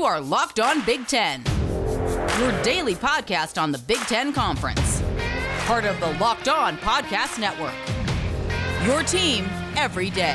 You are Locked On Big Ten, your daily podcast on the Big Ten Conference. Part of the Locked On Podcast Network. Your team every day.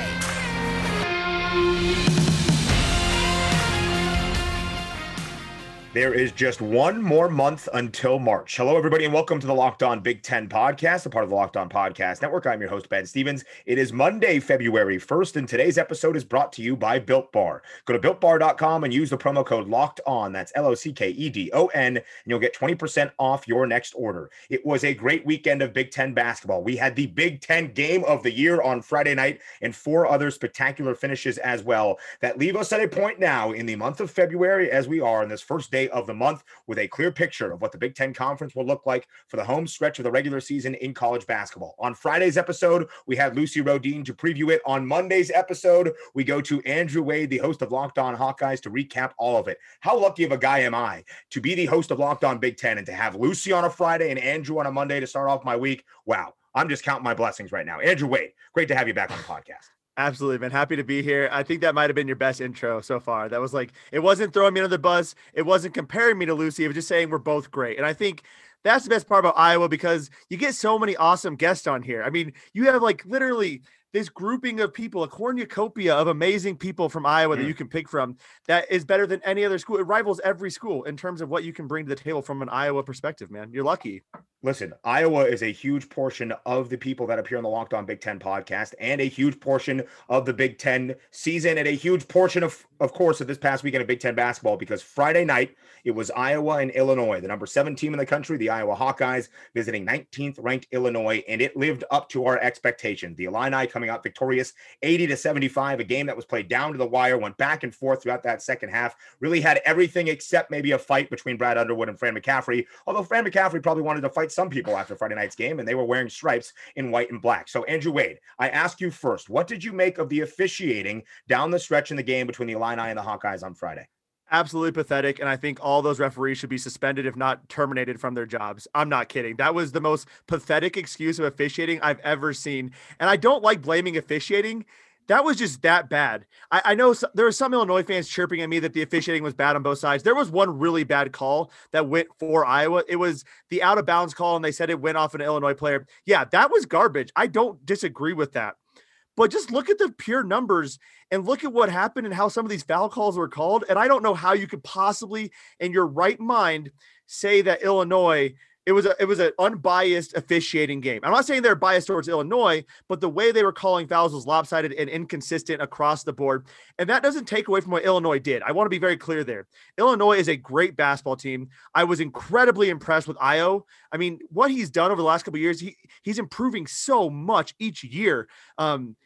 There is just one more month until March. Hello, everybody, and welcome to the Locked On Big Ten podcast, a part of the Locked On Podcast Network. I'm your host, Ben Stevens. It is Monday, February 1st, and today's episode is brought to you by Built Bar. Go to BuiltBar.com and use the promo code Locked On. That's LOCKEDON, and you'll get 20% off your next order. It was a great weekend of Big Ten basketball. We had the Big Ten game of the year on Friday night and 4 other spectacular finishes as well that leave us at a point now in the month of February, as we are in this first day of the month, with a clear picture of what the Big Ten Conference will look like for the home stretch of the regular season in college basketball. On Friday's episode, we had Lucy Rodine to preview it. On Monday's episode, we go to Andrew Wade, the host of Locked On Hawkeyes, to recap all of it. How lucky of a guy am I to be the host of Locked On Big Ten and to have Lucy on a Friday and Andrew on a Monday to start off my week? Wow, I'm just counting my blessings right now. Andrew Wade, great to have you back on the podcast. Absolutely, man. Happy to be here. I think that might have been your best intro so far. That was like, it wasn't throwing me under the bus. It wasn't comparing me to Lucy. It was just saying we're both great. And I think that's the best part about Iowa, because you get so many awesome guests on here. I mean, you have like literally this grouping of people, a cornucopia of amazing people from Iowa that you can pick from that is better than any other school. It rivals every school in terms of what you can bring to the table from an Iowa perspective, man. You're lucky. Listen, Iowa is a huge portion of the people that appear on the Locked On Big Ten podcast, and a huge portion of the Big Ten season, and a huge portion of course, of this past weekend of Big Ten basketball, because Friday night it was Iowa and Illinois, the number 7 team in the country, the Iowa Hawkeyes, visiting 19th ranked Illinois, and it lived up to our expectations. The Illini coming out victorious 80-75, a game that was played down to the wire, went back and forth throughout that second half, really had everything except maybe a fight between Brad Underwood and Fran McCaffrey, although Fran McCaffrey probably wanted to fight some people after Friday night's game, and they were wearing stripes in white and black. So Andrew Wade, I ask you first, what did you make of the officiating down the stretch in the game between the Illini and the Hawkeyes on Friday? Absolutely pathetic. And I think all those referees should be suspended, if not terminated from their jobs. I'm not kidding. That was the most pathetic excuse of officiating I've ever seen. And I don't like blaming officiating. That was just that bad. I know there were some Illinois fans chirping at me that the officiating was bad on both sides. There was one really bad call that went for Iowa. It was the out of bounds call, and they said it went off an Illinois player. Yeah, that was garbage. I don't disagree with that. But just look at the pure numbers and look at what happened and how some of these foul calls were called. And I don't know how you could possibly, in your right mind, say that Illinois, it was an unbiased officiating game. I'm not saying they're biased towards Illinois, but the way they were calling fouls was lopsided and inconsistent across the board. And that doesn't take away from what Illinois did. I want to be very clear there. Illinois is a great basketball team. I was incredibly impressed with Io. I mean, what he's done over the last couple of years, he's improving so much each year. And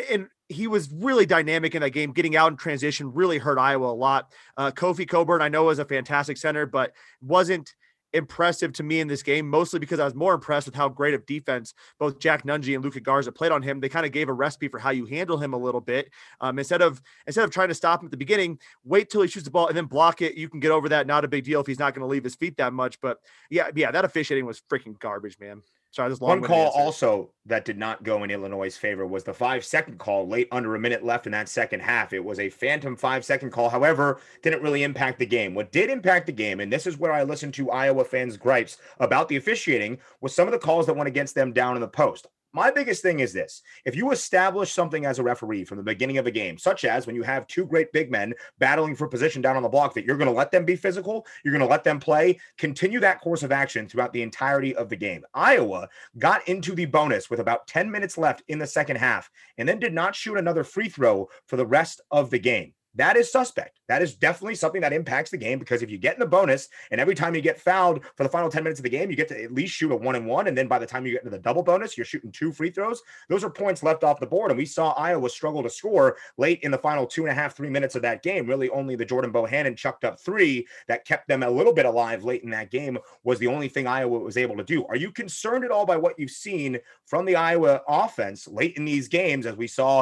he was really dynamic in that game. Getting out in transition really hurt Iowa a lot. Kofi Coburn, I know, is a fantastic center, but wasn't impressive to me in this game, mostly because I was more impressed with how great of defense both Jack Nunge and Luka Garza played on him. They kind of gave a recipe for how you handle him a little bit. Instead of trying to stop him at the beginning, wait till he shoots the ball and then block it. You can get over that. Not a big deal if he's not going to leave his feet that much. But yeah, that officiating was freaking garbage, man. Sorry, this long one call also that did not go in Illinois' favor was the 5-second call late under a minute left in that second half. It was a phantom 5-second call. However, didn't really impact the game. What did impact the game, and this is where I listened to Iowa fans' gripes about the officiating, was some of the calls that went against them down in the post. My biggest thing is this: if you establish something as a referee from the beginning of a game, such as when you have 2 great big men battling for position down on the block, that you're going to let them be physical, you're going to let them play, continue that course of action throughout the entirety of the game. Iowa got into the bonus with about 10 minutes left in the second half and then did not shoot another free throw for the rest of the game. That is suspect. That is definitely something that impacts the game, because if you get in the bonus and every time you get fouled for the final 10 minutes of the game, you get to at least shoot a 1-and-1. And then by the time you get into the double bonus, you're shooting 2 free throws. Those are points left off the board. And we saw Iowa struggle to score late in the final 2.5, 3 minutes of that game. Really only the Jordan Bohannon chucked up 3 that kept them a little bit alive late in that game was the only thing Iowa was able to do. Are you concerned at all by what you've seen from the Iowa offense late in these games, as we saw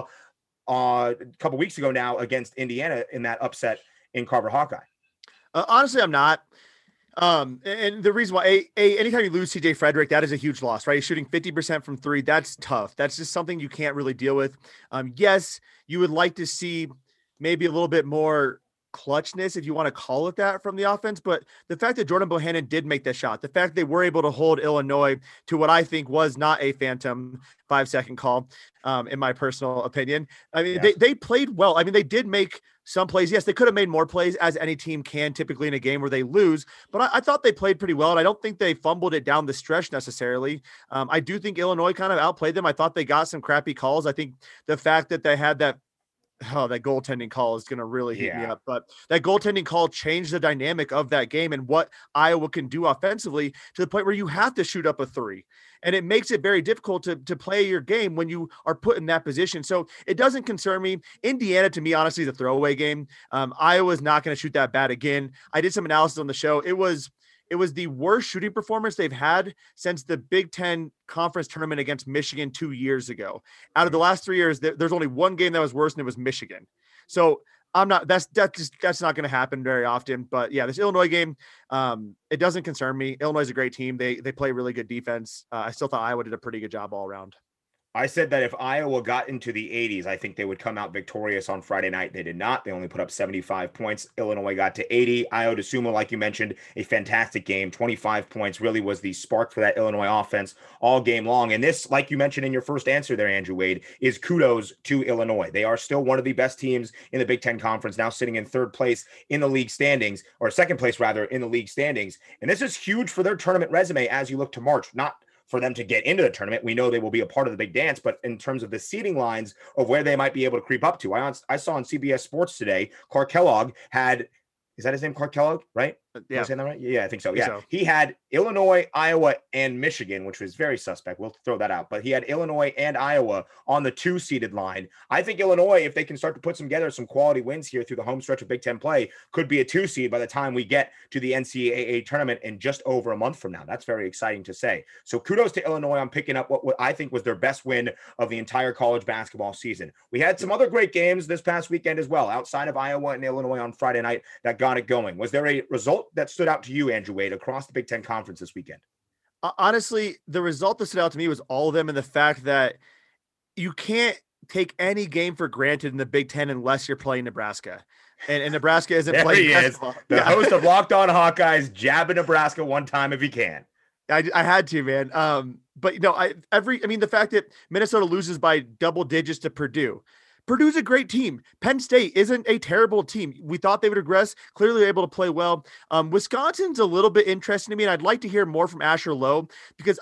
a couple weeks ago now against Indiana in that upset in Carver Hawkeye? Honestly, I'm not. And the reason why, anytime you lose CJ Frederick, that is a huge loss, right? He's shooting 50% from 3. That's tough. That's just something you can't really deal with. Yes, you would like to see maybe a little bit more clutchness, if you want to call it that, from the offense. But the fact that Jordan Bohannon did make that shot, the fact they were able to hold Illinois to what I think was not a phantom 5-second call, in my personal opinion. I mean, they played well. I mean, they did make some plays. Yes, they could have made more plays, as any team can typically in a game where they lose. But I thought they played pretty well, and I don't think they fumbled it down the stretch necessarily. I do think Illinois kind of outplayed them. I thought they got some crappy calls. I think the fact that they had that goaltending call is going to really heat me up. But that goaltending call changed the dynamic of that game and what Iowa can do offensively, to the point where you have to shoot up a three. And it makes it very difficult to play your game when you are put in that position. So it doesn't concern me. Indiana, to me, honestly, is a throwaway game. Iowa's not going to shoot that bad again. I did some analysis on the show. It was the worst shooting performance they've had since the Big Ten conference tournament against Michigan 2 years ago. Out of the last 3 years, there's only one game that was worse, and it was Michigan. So that's not going to happen very often. But yeah, this Illinois game, it doesn't concern me. Illinois is a great team. They play really good defense. I still thought Iowa did a pretty good job all around. I said that if Iowa got into the 80s, I think they would come out victorious on Friday night. They did not. They only put up 75 points. Illinois got to 80. Ayo Dosunmu, like you mentioned, a fantastic game. 25 points really was the spark for that Illinois offense all game long. And this, like you mentioned in your first answer there, Andrew Wade, is kudos to Illinois. They are still one of the best teams in the Big Ten Conference, now sitting in third place in the league standings, or second place rather, in the league standings. And this is huge for their tournament resume as you look to March. Not for them to get into the tournament. We know they will be a part of the big dance, but in terms of the seeding lines of where they might be able to creep up to, I saw on CBS Sports today, Clark Kellogg had, is that his name, Clark Kellogg, right? Yeah. Am I saying that right? Yeah, I think so. Yeah. He had Illinois, Iowa, and Michigan, which was very suspect. We'll throw that out. But he had Illinois and Iowa on the 2-seeded line. I think Illinois, if they can start to put together some quality wins here through the home stretch of Big Ten play, could be a 2-seed by the time we get to the NCAA tournament in just over a month from now. That's very exciting to say. So kudos to Illinois on picking up what I think was their best win of the entire college basketball season. We had some other great games this past weekend as well, outside of Iowa and Illinois on Friday night, that got it going. Was there a result that stood out to you, Andrew Wade, across the Big Ten Conference this weekend? Honestly, the result that stood out to me was all of them, and the fact that you can't take any game for granted in the Big Ten unless you're playing Nebraska. And Nebraska isn't playing. There he is, the host of Locked On Hawkeyes, jabbing Nebraska one time if he can. I had to, man. But the fact that Minnesota loses by double digits to Purdue. Purdue's a great team. Penn State isn't a terrible team. We thought they would regress. Clearly able to play well. Wisconsin's a little bit interesting to me, and I'd like to hear more from Asher Lowe, because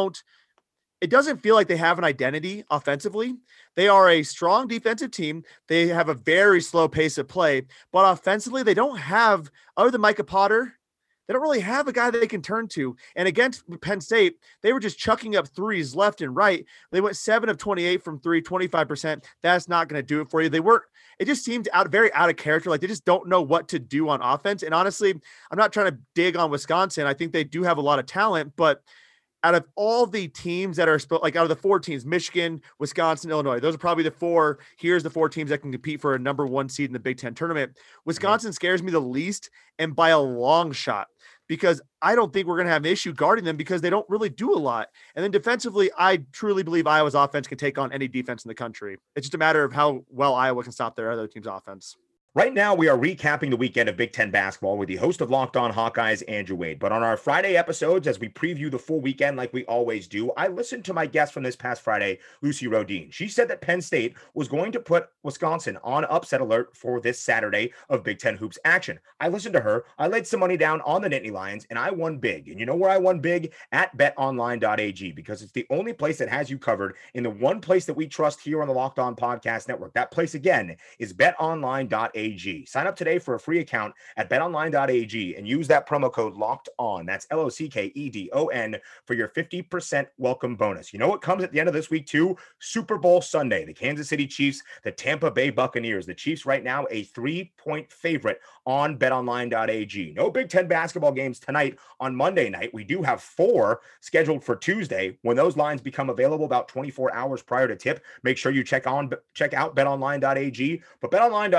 it doesn't feel like they have an identity offensively. They are a strong defensive team. They have a very slow pace of play, but offensively, they don't have, other than Micah Potter, they don't really have a guy that they can turn to. And against Penn State, they were just chucking up threes left and right. They went 7 of 28 from three, 25%. That's not going to do it for you. It just seemed very out of character. Like they just don't know what to do on offense. And honestly, I'm not trying to dig on Wisconsin. I think they do have a lot of talent, but out of all the teams that are out of the 4 teams, Michigan, Wisconsin, Illinois, those are probably the 4. Here's the 4 teams that can compete for a number 1 seed in the Big Ten tournament. Wisconsin scares me the least, and by a long shot, because I don't think we're going to have an issue guarding them because they don't really do a lot. And then defensively, I truly believe Iowa's offense can take on any defense in the country. It's just a matter of how well Iowa can stop their other team's offense. Right now, we are recapping the weekend of Big Ten basketball with the host of Locked On Hawkeyes, Andrew Wade. But on our Friday episodes, as we preview the full weekend like we always do, I listened to my guest from this past Friday, Lucy Rodin. She said that Penn State was going to put Wisconsin on upset alert for this Saturday of Big Ten hoops action. I listened to her. I laid some money down on the Nittany Lions, and I won big. And you know where I won big? At betonline.ag, because it's the only place that has you covered in the one place that we trust here on the Locked On Podcast Network. That place, again, is betonline.ag. Sign up today for a free account at betonline.ag and use that promo code Locked On. That's LOCKEDON for your 50% welcome bonus. You know what comes at the end of this week too? Super Bowl Sunday. The Kansas City Chiefs, the Tampa Bay Buccaneers. The Chiefs right now a 3-point favorite on betonline.ag. No Big Ten basketball games tonight on Monday night. We do have 4 scheduled for Tuesday. When those lines become available about 24 hours prior to tip, make sure you check out betonline.ag. But betonline.ag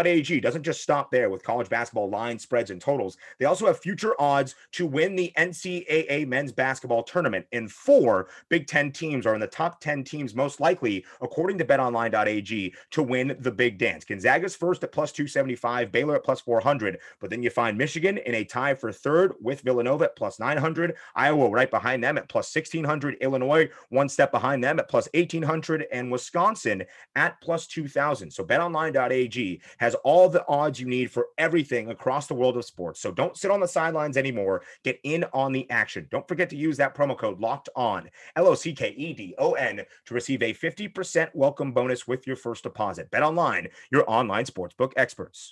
doesn't just stop there with college basketball line spreads and totals. They also have future odds to win the NCAA men's basketball tournament. And 4 Big Ten teams are in the top 10 teams most likely, according to betonline.ag, to win the Big Dance. Gonzaga's first at plus 275, Baylor at plus 400, but then you find Michigan in a tie for third with Villanova at plus 900, Iowa right behind them at plus 1600, Illinois one step behind them at plus 1800, and Wisconsin at plus 2000. So betonline.ag has all the odds you need for everything across the world of sports. So don't sit on the sidelines anymore. Get in on the action. Don't forget to use that promo code locked on, LOCKEDON, to receive a 50% welcome bonus with your first deposit. BetOnline, your online sportsbook experts.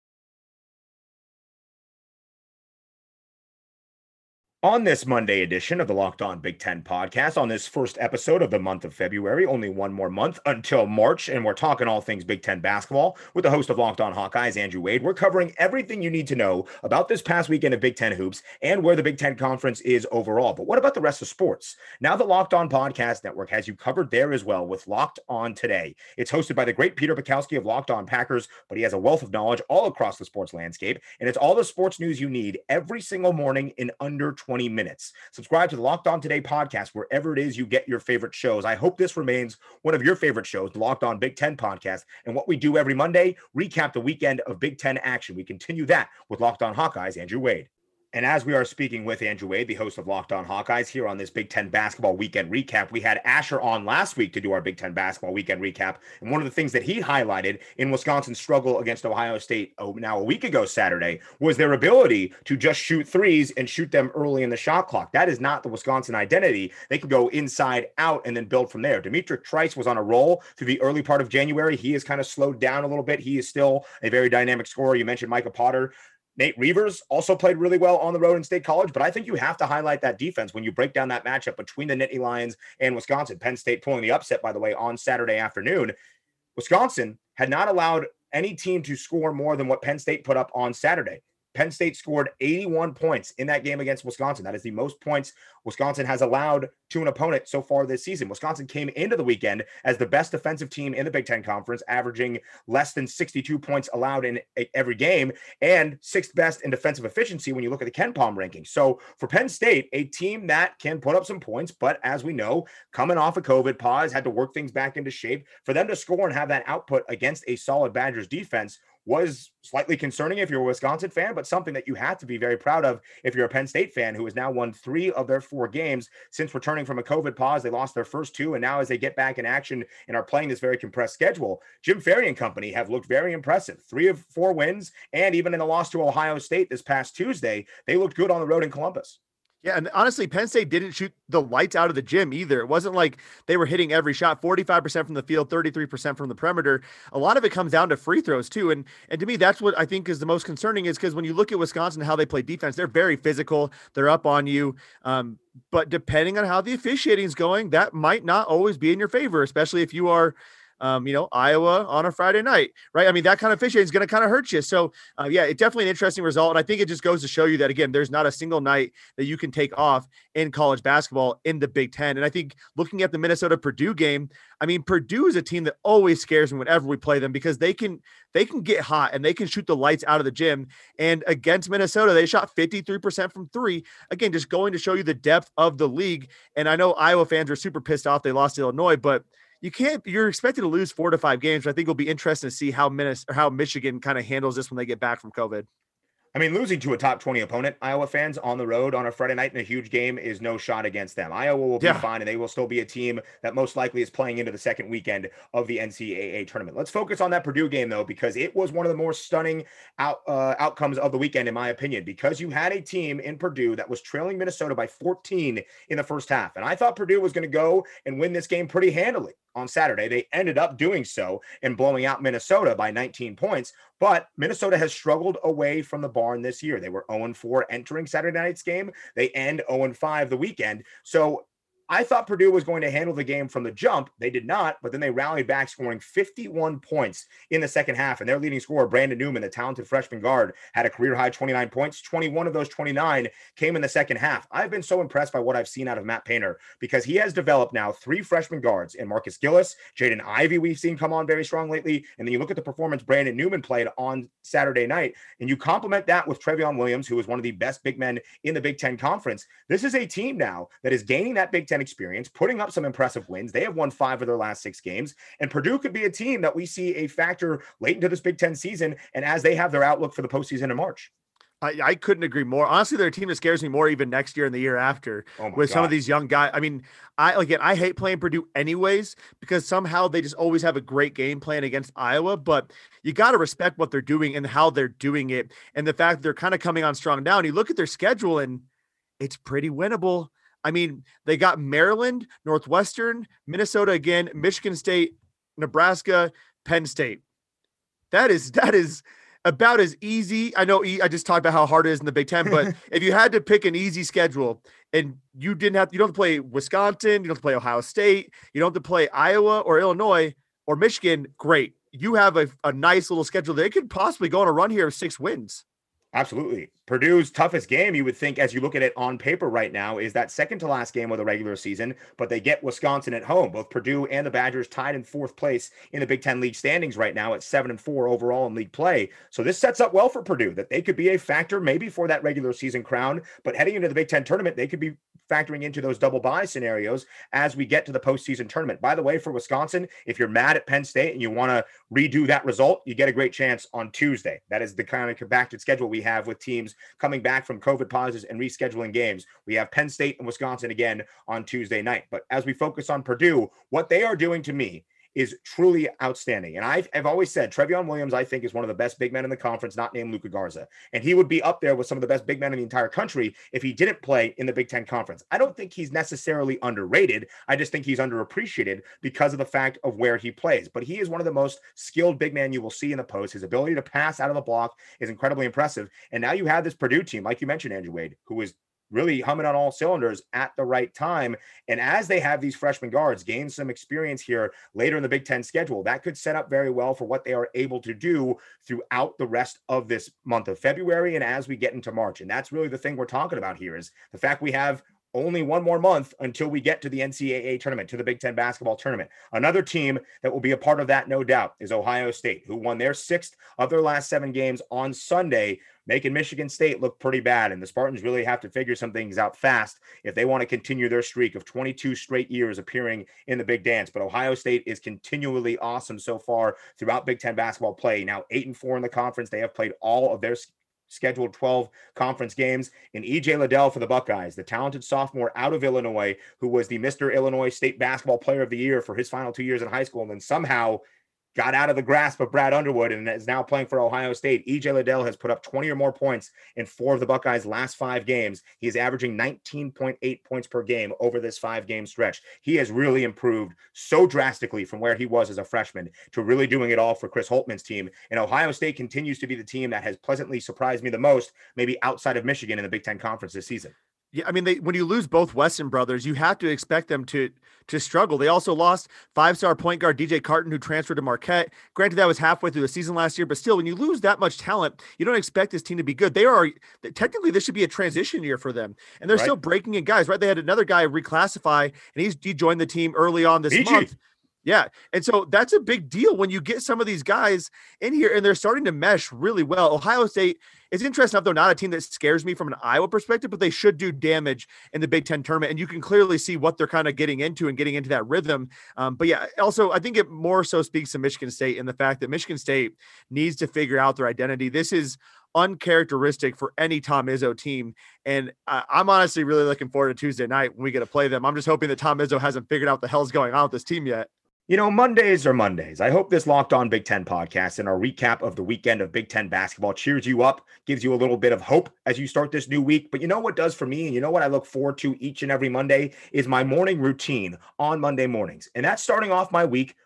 On this Monday edition of the Locked On Big Ten podcast, on this first episode of the month of February, only one more month until March, and we're talking all things Big Ten basketball with the host of Locked On Hawkeyes, Andrew Wade. We're covering everything you need to know about this past weekend of Big Ten hoops and where the Big Ten Conference is overall. But what about the rest of sports? Now the Locked On Podcast Network has you covered there as well with Locked On Today. It's hosted by the great Peter Bukowski of Locked On Packers, but he has a wealth of knowledge all across the sports landscape, and it's all the sports news you need every single morning in under 20 minutes. Subscribe to the Locked On Today podcast wherever it is you get your favorite shows. I hope this remains one of your favorite shows, the Locked On Big Ten podcast. And what we do every Monday, recap the weekend of Big Ten action. We continue that with Locked On Hawkeyes, Andrew Wade. And as we are speaking with Andrew Wade, the host of Locked On Hawkeyes, here on this Big Ten basketball weekend recap, we had Asher on last week to do our Big Ten basketball weekend recap. And one of the things that he highlighted in Wisconsin's struggle against Ohio State now a week ago Saturday was their ability to just shoot threes and shoot them early in the shot clock. That is not the Wisconsin identity. They can go inside out and then build from there. Demetric Trice was on a roll through the early part of January. He has kind of slowed down a little bit. He is still a very dynamic scorer. You mentioned Micah Potter. Nate Reavers also played really well on the road in State College, but I think you have to highlight that defense when you break down that matchup between the Nittany Lions and Wisconsin. Penn State pulling the upset, by the way, on Saturday afternoon. Wisconsin had not allowed any team to score more than what Penn State put up on Saturday. Penn State scored 81 points in that game against Wisconsin. That is the most points Wisconsin has allowed to an opponent so far this season. Wisconsin came into the weekend as the best defensive team in the Big Ten Conference, averaging less than 62 points allowed in every game and sixth best in defensive efficiency when you look at the KenPom rankings. So for Penn State, a team that can put up some points, but as we know, coming off a COVID pause, had to work things back into shape. For them to score and have that output against a solid Badgers defense was slightly concerning if you're a Wisconsin fan, but something that you have to be very proud of if you're a Penn State fan, who has now won 3 of their 4 games since returning from a COVID pause. They lost their first 2, and now as they get back in action and are playing this very compressed schedule, Jim Ferry and company have looked very impressive. 3 of 4 wins, and even in the loss to Ohio State this past Tuesday, they looked good on the road in Columbus. Yeah, and honestly, Penn State didn't shoot the lights out of the gym either. It wasn't like they were hitting every shot, 45% from the field, 33% from the perimeter. A lot of it comes down to free throws too. And to me, that's what I think is the most concerning, is because when you look at Wisconsin, how they play defense, they're very physical. They're up on you. But depending on how the officiating is going, that might not always be in your favor, especially if you are Iowa on a Friday night, right? I mean, that kind of officiating is going to kind of hurt you. So yeah, it's definitely an interesting result. And I think it just goes to show you that, again, there's not a single night that you can take off in college basketball in the Big Ten. And I think looking at the Minnesota Purdue game, I mean, Purdue is a team that always scares me whenever we play them, because they can get hot and they can shoot the lights out of the gym. And against Minnesota, they shot 53% from 3. Again, just going to show you the depth of the league. And I know Iowa fans are super pissed off they lost to Illinois, but you're expected to lose 4 to 5 games. I think it'll be interesting to see how Michigan kind of handles this when they get back from COVID. I mean, losing to a top 20 opponent, Iowa fans, on the road on a Friday night in a huge game is no shot against them. Iowa will be fine, and they will still be a team that most likely is playing into the second weekend of the NCAA tournament. Let's focus on that Purdue game, though, because it was one of the more stunning outcomes of the weekend, in my opinion, because you had a team in Purdue that was trailing Minnesota by 14 in the first half. And I thought Purdue was going to go and win this game pretty handily on Saturday. They ended up doing so and blowing out Minnesota by 19 points. But Minnesota has struggled away from the barn this year. They were 0-4 entering Saturday night's game. They end 0-5 the weekend. So I thought Purdue was going to handle the game from the jump. They did not, but then they rallied back, scoring 51 points in the second half. And their leading scorer, Brandon Newman, the talented freshman guard, had a career-high 29 points. 21 of those 29 came in the second half. I've been so impressed by what I've seen out of Matt Painter because he has developed now 3 freshman guards in Marcus Gillis, Jaden Ivey we've seen come on very strong lately. And then you look at the performance Brandon Newman played on Saturday night, and you complement that with Trevion Williams, who is one of the best big men in the Big Ten Conference. This is a team now that is gaining that Big Ten experience, putting up some impressive wins. They have won 5 of their last 6 games, and Purdue could be a team that we see a factor late into this Big Ten season and as they have their outlook for the postseason in March. I couldn't agree more. Honestly, they're a team that scares me more even next year and the year after with some of these young guys. I mean, I hate playing Purdue anyways because somehow they just always have a great game plan against Iowa, but you got to respect what they're doing and how they're doing it. And the fact that they're kind of coming on strong now. And you look at their schedule and it's pretty winnable. I mean, they got Maryland, Northwestern, Minnesota again, Michigan State, Nebraska, Penn State. That is about as easy. I know I just talked about how hard it is in the Big Ten, but if you had to pick an easy schedule and you don't have to play Wisconsin, you don't have to play Ohio State, you don't have to play Iowa or Illinois or Michigan, great. You have a nice little schedule. They could possibly go on a run here of 6 wins. Absolutely. Purdue's toughest game, you would think, as you look at it on paper right now, is that second to last game of the regular season, but they get Wisconsin at home. Both Purdue and the Badgers tied in 4th place in the Big Ten league standings right now at 7-4 overall in league play. So this sets up well for Purdue, that they could be a factor maybe for that regular season crown, but heading into the Big Ten tournament, they could be factoring into those double bye scenarios as we get to the postseason tournament. By the way, for Wisconsin, if you're mad at Penn State and you want to redo that result, you get a great chance on Tuesday. That is the kind of compacted schedule we have with teams coming back from COVID pauses and rescheduling games. We have Penn State and Wisconsin again on Tuesday night. But as we focus on Purdue, what they are doing to me is truly outstanding. And I've always said Trevion Williams, I think, is one of the best big men in the conference, not named Luka Garza. And he would be up there with some of the best big men in the entire country if he didn't play in the Big Ten Conference. I don't think he's necessarily underrated. I just think he's underappreciated because of the fact of where he plays. But he is one of the most skilled big men you will see in the post. His ability to pass out of the block is incredibly impressive. And now you have this Purdue team, like you mentioned, Andrew Wade, who is really humming on all cylinders at the right time. And as they have these freshman guards gain some experience here later in the Big Ten schedule, that could set up very well for what they are able to do throughout the rest of this month of February and as we get into March. And that's really the thing we're talking about here is the fact we have only one more month until we get to the NCAA tournament, to the Big Ten basketball tournament. Another team that will be a part of that, no doubt, is Ohio State, who won their 6th of their last 7 games on Sunday, making Michigan State look pretty bad. And the Spartans really have to figure some things out fast if they want to continue their streak of 22 straight years appearing in the Big Dance. But Ohio State is continually awesome so far throughout Big Ten basketball play. Now 8-4 in the conference. They have played all of their scheduled 12 conference games. And EJ Liddell for the Buckeyes, the talented sophomore out of Illinois, who was the Mr. Illinois State Basketball Player of the Year for his final 2 years in high school, and then somehow got out of the grasp of Brad Underwood and is now playing for Ohio State. EJ Liddell has put up 20 or more points in 4 of the Buckeyes' last 5 games. He is averaging 19.8 points per game over this 5-game stretch. He has really improved so drastically from where he was as a freshman to really doing it all for Chris Holtman's team. And Ohio State continues to be the team that has pleasantly surprised me the most, maybe outside of Michigan in the Big Ten Conference this season. Yeah, I mean, when you lose both Weston brothers, you have to expect them to struggle. They also lost 5-star point guard DJ Carton, who transferred to Marquette. Granted, that was halfway through the season last year, but still, when you lose that much talent, you don't expect this team to be good. Technically, this should be a transition year for them, and they're still breaking in guys, right? They had another guy reclassify, and he joined the team early on this month. Yeah. And so that's a big deal when you get some of these guys in here and they're starting to mesh really well. Ohio State is interesting enough, though, not a team that scares me from an Iowa perspective, but they should do damage in the Big Ten tournament. And you can clearly see what they're kind of getting into and getting into that rhythm. But yeah, also, I think it more so speaks to Michigan State and the fact that Michigan State needs to figure out their identity. This is uncharacteristic for any Tom Izzo team. And I'm honestly really looking forward to Tuesday night when we get to play them. I'm just hoping that Tom Izzo hasn't figured out what the hell's going on with this team yet. You know, Mondays are Mondays. I hope this Locked On Big Ten podcast and our recap of the weekend of Big Ten basketball cheers you up, gives you a little bit of hope as you start this new week. But you know what does for me, and you know what I look forward to each and every Monday, is my morning routine on Monday mornings. And that's starting off my week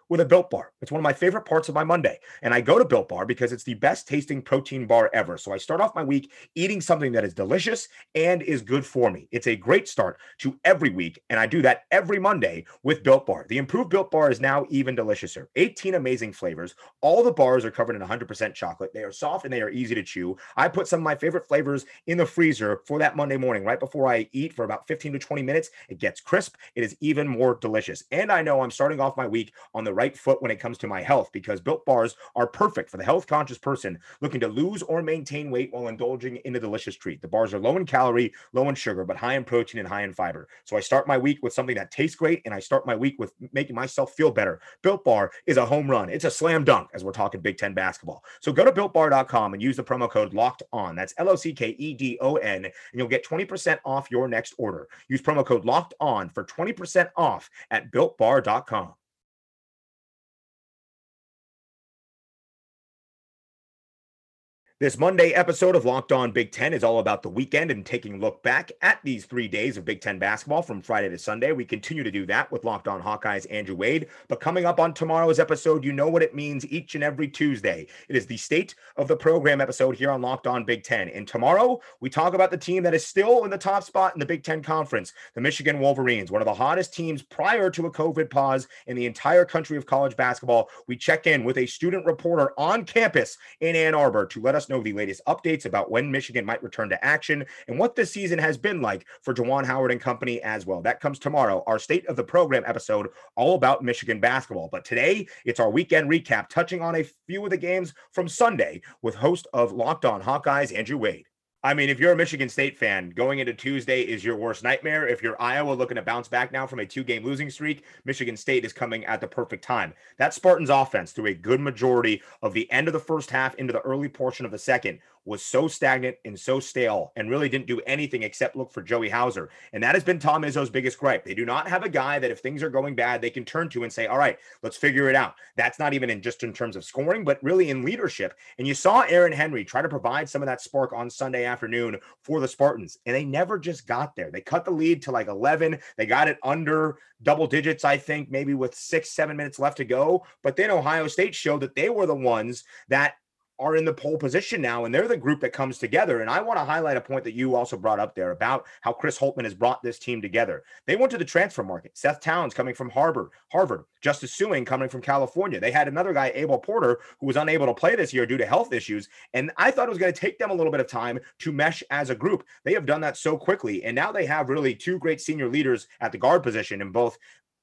with a Built Bar. It's one of my favorite parts of my Monday. And I go to Built Bar because it's the best tasting protein bar ever. So I start off my week eating something that is delicious and is good for me. It's a great start to every week. And I do that every Monday with Built Bar. The improved Built Bar is now even deliciouser. 18 amazing flavors. All the bars are covered in 100% chocolate. They are soft and they are easy to chew. I put some of my favorite flavors in the freezer for that Monday morning, right before I eat for about 15 to 20 minutes. It gets crisp. It is even more delicious. And I know I'm starting off my week on the right foot when it comes to my health, because Built Bars are perfect for the health conscious person looking to lose or maintain weight while indulging in a delicious treat. The bars are low in calorie, low in sugar, but high in protein and high in fiber. So I start my week with something that tastes great, and I start my week with making myself feel better. Built Bar is a home run. It's a slam dunk as we're talking Big Ten basketball. So go to BuiltBar.com and use the promo code Locked On. That's LOCKEDON, and you'll get 20% off your next order. Use promo code Locked On for 20% off at BuiltBar.com. This Monday episode of Locked On Big Ten is all about the weekend and taking a look back at these 3 days of Big Ten basketball from Friday to Sunday. We continue to do that with Locked On Hawkeyes Andrew Wade. But coming up on tomorrow's episode, you know what it means each and every Tuesday. It is the State of the Program episode here on Locked On Big Ten. And tomorrow, we talk about the team that is still in the top spot in the Big Ten Conference, the Michigan Wolverines, one of the hottest teams prior to a COVID pause in the entire country of college basketball. We check in with a student reporter on campus in Ann Arbor to let us know the latest updates about when Michigan might return to action and what this season has been like for Juwan Howard and company as well. That comes tomorrow, our State of the Program episode, all about Michigan basketball. But today, it's our weekend recap, touching on a few of the games from Sunday with host of Locked On Hawkeyes, Andrew Wade. I mean, if you're a Michigan State fan, going into Tuesday is your worst nightmare. If you're Iowa looking to bounce back now from a 2-game losing streak, Michigan State is coming at the perfect time. That Spartans offense, through a good majority of the end of the first half into the early portion of the second, was so stagnant and so stale and really didn't do anything except look for Joey Hauser. And that has been Tom Izzo's biggest gripe. They do not have a guy that if things are going bad, they can turn to and say, all right, let's figure it out. That's not even in just in terms of scoring, but really in leadership. And you saw Aaron Henry try to provide some of that spark on Sunday afternoon for the Spartans, and they never just got there. They cut the lead to like 11. They got it under double digits, I think, maybe with 6-7 minutes left to go. But then Ohio State showed that they were the ones that are in the pole position now, and they're the group that comes together. And I want to highlight a point that you also brought up there about how Chris Holtmann has brought this team together. They went to the transfer market. Seth Towns coming from Harvard, Justice Suing coming from California. They had another guy, Abel Porter, who was unable to play this year due to health issues. And I thought it was going to take them a little bit of time to mesh as a group. They have done that so quickly. And now they have really two great senior leaders at the guard position in both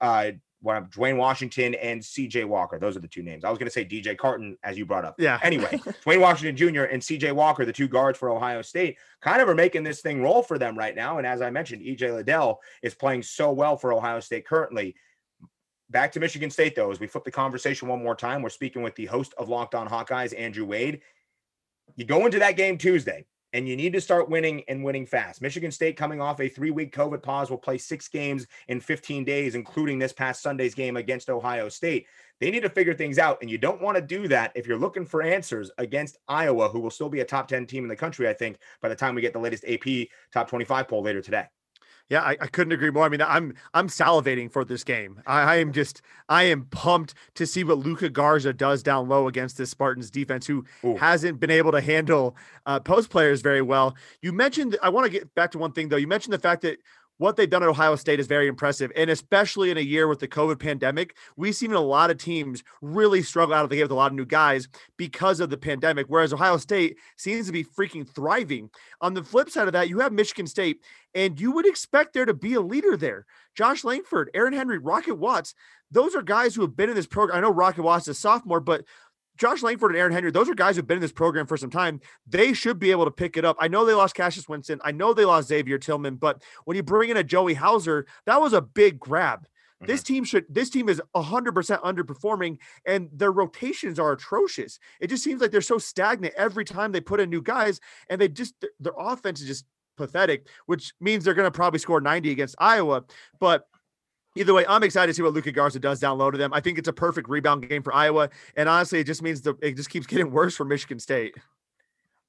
Dwayne Washington and CJ Walker. Those are the two names. I was going to say DJ Carton, as you brought up. Yeah. Anyway, Dwayne Washington Jr. and CJ Walker, the two guards for Ohio State, kind of are making this thing roll for them right now. And as I mentioned, EJ Liddell is playing so well for Ohio State currently. Back to Michigan State, though, as we flip the conversation one more time, we're speaking with the host of Locked On Hawkeyes, Andrew Wade. You go into that game Tuesday, and you need to start winning and winning fast. Michigan State, coming off a 3-week COVID pause, will play 6 games in 15 days, including this past Sunday's game against Ohio State. They need to figure things out, and you don't want to do that if you're looking for answers against Iowa, who will still be a top 10 team in the country, I think, by the time we get the latest AP top 25 poll later today. Yeah, I couldn't agree more. I mean, I'm salivating for this game. I am pumped to see what Luka Garza does down low against this Spartans defense, who hasn't been able to handle post players very well. You mentioned, I want to get back to one thing though. You mentioned the fact that what they've done at Ohio State is very impressive. And especially in a year with the COVID pandemic, we've seen a lot of teams really struggle out of the gate with a lot of new guys because of the pandemic, whereas Ohio State seems to be freaking thriving. On the flip side of that, you have Michigan State, and you would expect there to be a leader there. Josh Langford, Aaron Henry, Rocket Watts, those are guys who have been in this program. I know Rocket Watts is a sophomore, but Josh Langford and Aaron Henry, those are guys who've been in this program for some time. They should be able to pick it up. I know they lost Cassius Winston. I know they lost Xavier Tillman, but when you bring in a Joey Hauser, that was a big grab. Mm-hmm. This team is 100% underperforming, and their rotations are atrocious. It just seems like they're so stagnant every time they put in new guys, and their offense is just pathetic, which means they're going to probably score 90 against Iowa. But either way, I'm excited to see what Luka Garza does down low to them. I think it's a perfect rebound game for Iowa. And honestly, it just means it just keeps getting worse for Michigan State.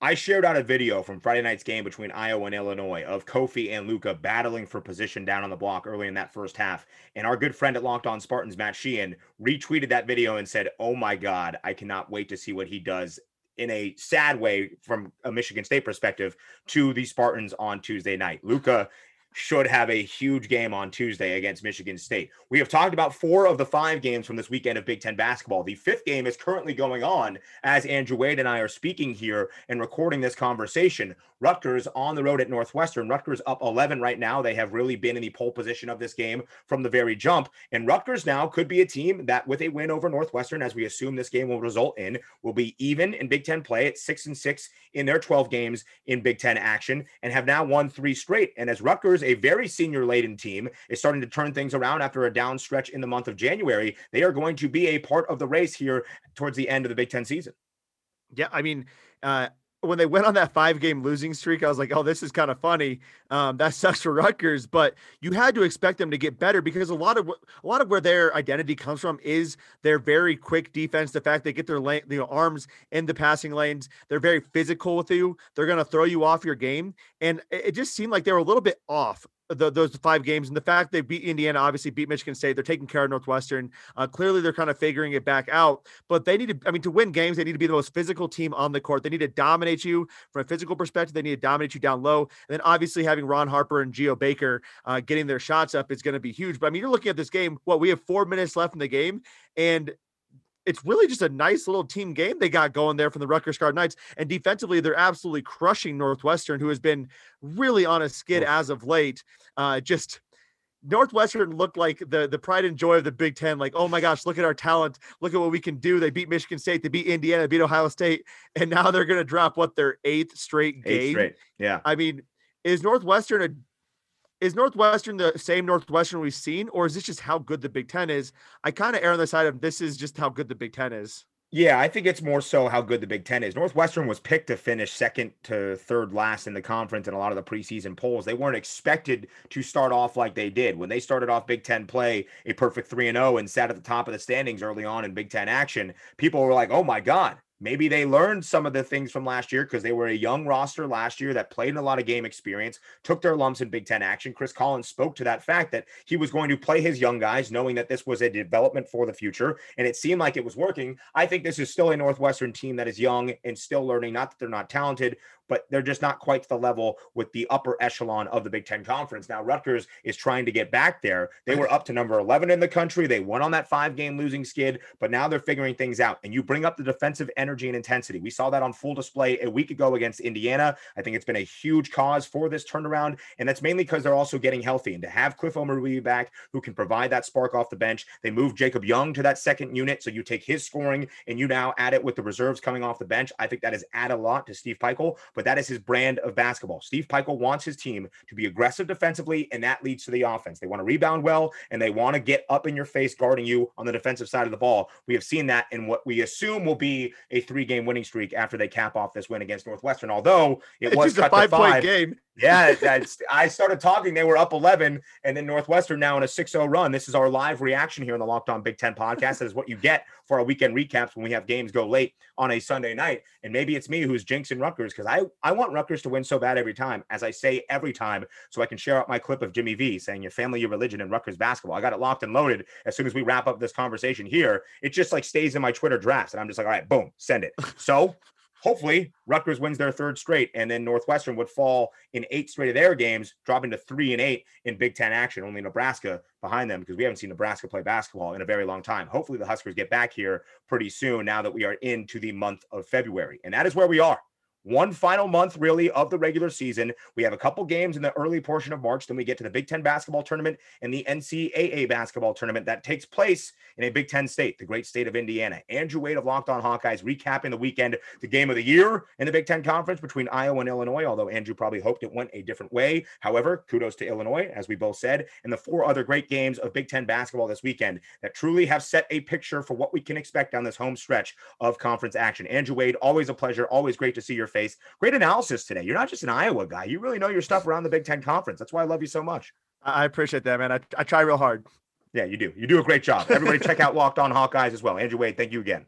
I shared out a video from Friday night's game between Iowa and Illinois of Kofi and Luka battling for position down on the block early in that first half. And our good friend at Locked On Spartans, Matt Sheehan, retweeted that video and said, "Oh my God, I cannot wait to see what he does," in a sad way from a Michigan State perspective, to the Spartans on Tuesday night. Luka should have a huge game on Tuesday against Michigan State. We have talked about 4 of the 5 games from this weekend of Big Ten basketball. The 5th game is currently going on as Andrew Wade and I are speaking here and recording this conversation. Rutgers on the road at Northwestern. Rutgers up 11 right now. They have really been in the pole position of this game from the very jump. And Rutgers now could be a team that, with a win over Northwestern, as we assume this game will result in, will be even in Big Ten play at 6-6 in their 12 games in Big Ten action, and have now won 3 straight. And as Rutgers, a very senior-laden team, is starting to turn things around after a down stretch in the month of January, they are going to be a part of the race here towards the end of the Big Ten season. Yeah, I mean, when they went on that 5-game losing streak, I was like, oh, this is kind of funny. That sucks for Rutgers, but you had to expect them to get better, because a lot of where their identity comes from is their very quick defense. The fact they get their arms in the passing lanes, they're very physical with you. They're going to throw you off your game. And it just seemed like they were a little bit off those 5 games. And the fact they beat Indiana, obviously beat Michigan State, they're taking care of Northwestern. Clearly they're kind of figuring it back out, but they need to, to win games, they need to be the most physical team on the court. They need to dominate you from a physical perspective. They need to dominate you down low. And then obviously having Ron Harper and Geo Baker getting their shots up is going to be huge. But you're looking at this game, we have 4 minutes left in the game, and it's really just a nice little team game they got going there from the Rutgers Scarlet Knights. And defensively, they're absolutely crushing Northwestern, who has been really on a skid as of late. Just Northwestern looked like the pride and joy of the Big Ten. Like, oh my gosh, look at our talent. Look at what we can do. They beat Michigan State. They beat Indiana. They beat Ohio State. And now they're going to drop their 8th straight game. 8th straight. Yeah. I mean, is Northwestern the same Northwestern we've seen, or is this just how good the Big Ten is? I kind of err on the side of this is just how good the Big Ten is. Yeah, I think it's more so how good the Big Ten is. Northwestern was picked to finish 2nd to 3rd last in the conference in a lot of the preseason polls. They weren't expected to start off like they did. When they started off Big Ten play, a perfect 3-0, and sat at the top of the standings early on in Big Ten action, people were like, oh my God. Maybe they learned some of the things from last year, because they were a young roster last year that played in a lot of game experience, took their lumps in Big Ten action. Chris Collins spoke to that fact that he was going to play his young guys, knowing that this was a development for the future, and it seemed like it was working. I think this is still a Northwestern team that is young and still learning. Not that they're not talented, but they're just not quite to the level with the upper echelon of the Big Ten Conference. Now, Rutgers is trying to get back there. They were up to number 11 in the country. They went on that 5-game losing skid, but now they're figuring things out. And you bring up the defensive energy and intensity. We saw that on full display a week ago against Indiana. I think it's been a huge cause for this turnaround, and that's mainly because they're also getting healthy. And to have Cliff Omoruyi back, who can provide that spark off the bench, they moved Jacob Young to that 2nd unit, so you take his scoring and you now add it with the reserves coming off the bench. I think that has added a lot to Steve Pikiell, but that is his brand of basketball. Steve Pikiell wants his team to be aggressive defensively, and that leads to the offense. They want to rebound well, and they want to get up in your face guarding you on the defensive side of the ball. We have seen that in what we assume will be a 3-game winning streak after they cap off this win against Northwestern, although it was just a 5-point game. Yeah, I started talking. They were up 11, and then Northwestern now in a 6-0 run. This is our live reaction here on the Locked On Big Ten podcast. That is what you get for our weekend recaps when we have games go late on a Sunday night. And maybe it's me who's jinxing Rutgers, because I want Rutgers to win so bad every time, as I say every time, so I can share out my clip of Jimmy V saying your family, your religion, and Rutgers basketball. I got it locked and loaded. As soon as we wrap up this conversation here, it just like stays in my Twitter drafts, and I'm just like, all right, boom, send it. So hopefully Rutgers wins their 3rd straight, and then Northwestern would fall in 8 straight of their games, dropping to 3-8 in Big Ten action. Only Nebraska behind them, because we haven't seen Nebraska play basketball in a very long time. Hopefully the Huskers get back here pretty soon, now that we are into the month of February. And that is where we are. One final month, really, of the regular season. We have a couple games in the early portion of March. Then we get to the Big Ten basketball tournament and the NCAA basketball tournament that takes place in a Big Ten state, the great state of Indiana. Andrew Wade of Locked On Hawkeyes recapping the weekend, the game of the year in the Big Ten Conference between Iowa and Illinois, although Andrew probably hoped it went a different way. However, kudos to Illinois, as we both said, and the 4 other great games of Big Ten basketball this weekend that truly have set a picture for what we can expect down this home stretch of conference action. Andrew Wade, always a pleasure. Always great to see your face. Great analysis today. You're not just an Iowa guy. You really know your stuff around the Big Ten Conference. That's why I love you so much. I appreciate that, man. I try real hard. Yeah, you do. You do a great job. Everybody check out Locked On Hawkeyes as well. Andrew Wade, thank you again.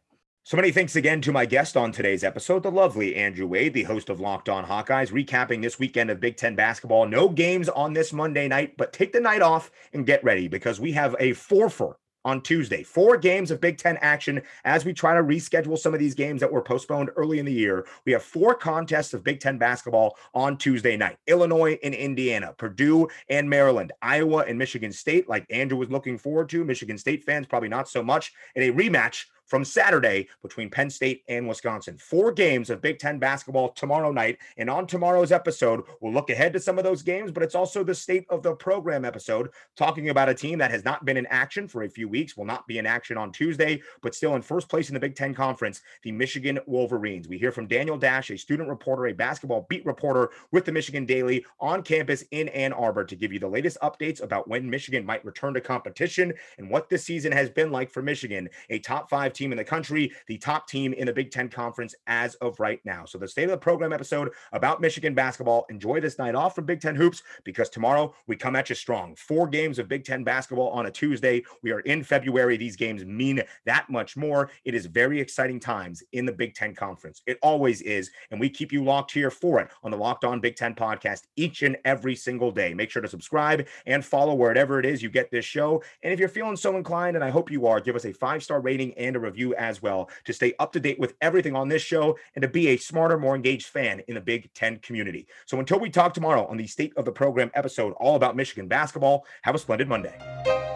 So many thanks again to my guest on today's episode, the lovely Andrew Wade, the host of Locked On Hawkeyes, recapping this weekend of Big Ten basketball. No games on this Monday night, but take the night off and get ready because we have a four-for on Tuesday. 4 games of Big Ten action as we try to reschedule some of these games that were postponed early in the year. We have 4 contests of Big Ten basketball on Tuesday night. Illinois and Indiana, Purdue and Maryland, Iowa and Michigan State, like Andrew was looking forward to. Michigan State fans probably not so much. And a rematch from Saturday between Penn State and Wisconsin. 4 games of Big Ten basketball tomorrow night. And on tomorrow's episode, we'll look ahead to some of those games, but it's also the state of the program episode, talking about a team that has not been in action for a few weeks, will not be in action on Tuesday, but still in first place in the Big Ten Conference, the Michigan Wolverines. We hear from Daniel Dash, a student reporter, a basketball beat reporter with the Michigan Daily on campus in Ann Arbor, to give you the latest updates about when Michigan might return to competition and what this season has been like for Michigan, a top 5 team in the country, the top team in the Big Ten Conference as of right now. So the State of the Program episode about Michigan basketball. Enjoy this night off from Big Ten Hoops, because tomorrow we come at you strong. 4 games of Big Ten basketball on a Tuesday. We are in February. These games mean that much more. It is very exciting times in the Big Ten Conference. It always is, and we keep you locked here for it on the Locked On Big Ten podcast each and every single day. Make sure to subscribe and follow wherever it is you get this show. And if you're feeling so inclined, and I hope you are, give us a 5-star rating and a review as well to stay up to date with everything on this show and to be a smarter, more engaged fan in the Big Ten community. So until we talk tomorrow on the State of the Program episode all about Michigan basketball, have a splendid Monday.